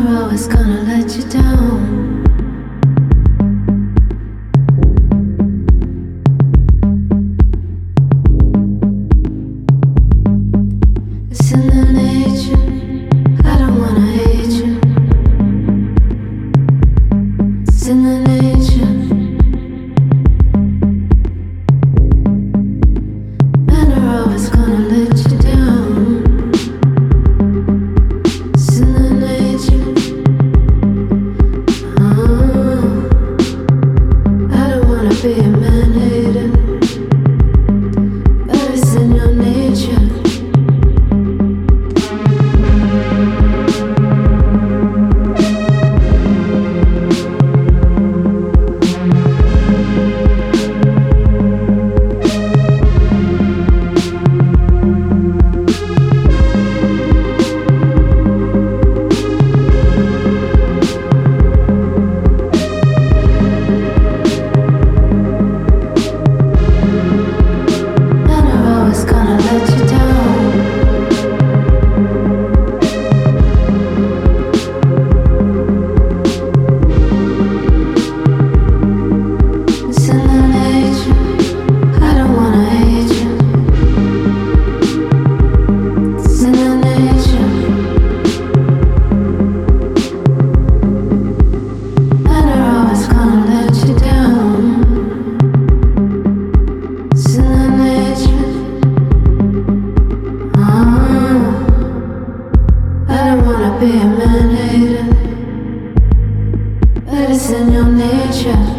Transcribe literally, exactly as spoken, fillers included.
are always gonna let you down. It's in the nature, I don't wanna hate you. It's in the nature, men are always gonna let you down. It's in the nature, oh, I don't wanna be a man hater, but it's in your nature. Be a man hater, but it's in your nature.